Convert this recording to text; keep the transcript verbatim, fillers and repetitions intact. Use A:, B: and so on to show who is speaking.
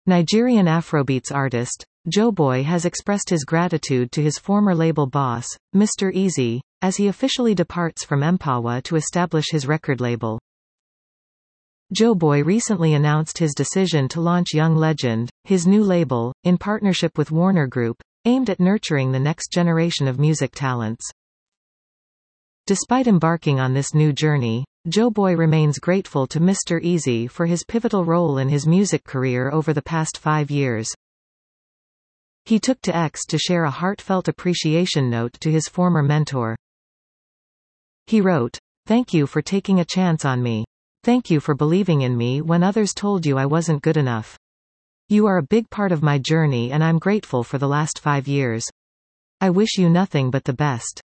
A: Nigerian Afrobeats artist, Joeboy has expressed his gratitude to his former label boss, Mister Eazi, as he officially departs from Empawa to establish his record label. Joeboy recently announced his decision to launch Young Legend, his new label, in partnership with Warner Group, aimed at nurturing the next generation of music talents. Despite embarking on this new journey, Joeboy remains grateful to Mister Eazi for his pivotal role in his music career over the past five years. He took to X to share a heartfelt appreciation note to his former mentor. He wrote, "Thank you for taking a chance on me. Thank you for believing in me when others told you I wasn't good enough. You are a big part of my journey and I'm grateful for the last five years. I wish you nothing but the best."